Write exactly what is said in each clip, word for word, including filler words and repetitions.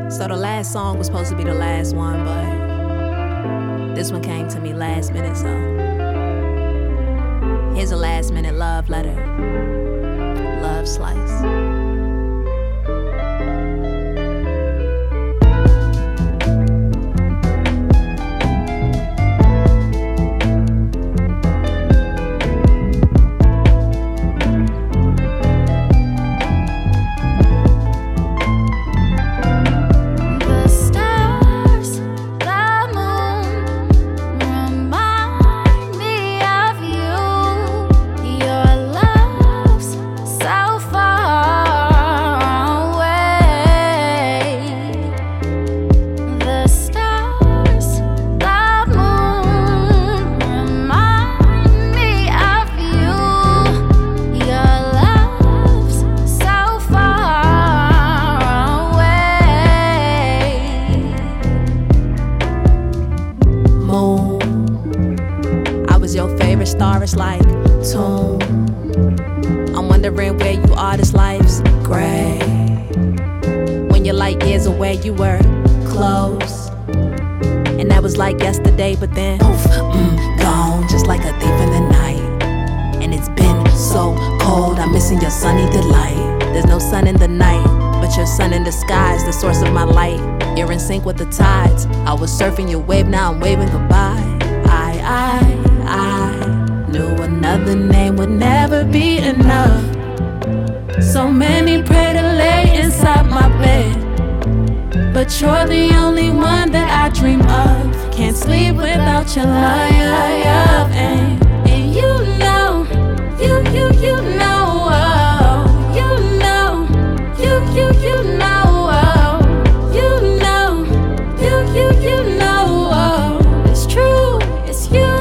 So the last song was supposed to be the last one, but this one came to me last minute, so here's a last minute love letter. Love slice. Your favorite star is like tune. I'm wondering where you are, this life's gray. When you're light years away, you were close, and that was like yesterday, but then poof, mm, gone, just like a thief in the night. And it's been so cold, I'm missing your sunny delight. There's no sun in the night, but your sun in the sky is the source of my light. You're in sync with the tides. I was surfing your wave, now I'm waving goodbye. I, I I knew another name would never be enough. So many pray to lay inside my bed, but you're the only one that I dream of. Can't sleep without your love. And, and you know, you, you, you know, oh, you know, you, you, you know, oh, you know, you, you, you know, oh, it's true, it's you.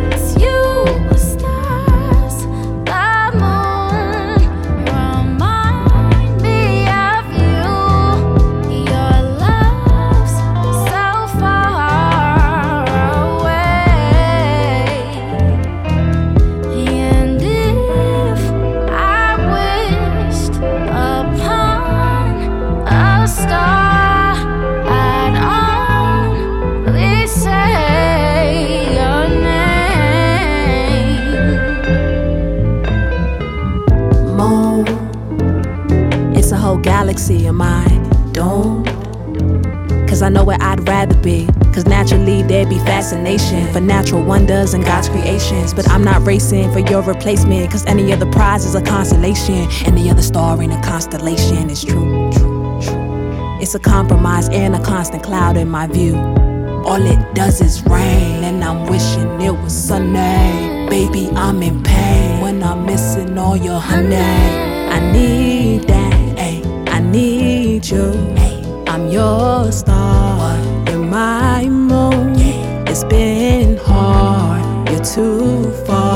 It's a whole galaxy, am I doomed? Cause I know where I'd rather be. Cause naturally there'd be fascination for natural wonders and God's creations. But I'm not racing for your replacement, cause any other prize is a consolation. Any other star in a constellation is true, true, true. It's a compromise and a constant cloud in my view. All it does is rain, and I'm wishing it was sunny. Baby, I'm in pain when I'm missing all your honey. I need that, ayy, I need you, ayy. I'm your star, you're my moon. It's been hard, you're too far.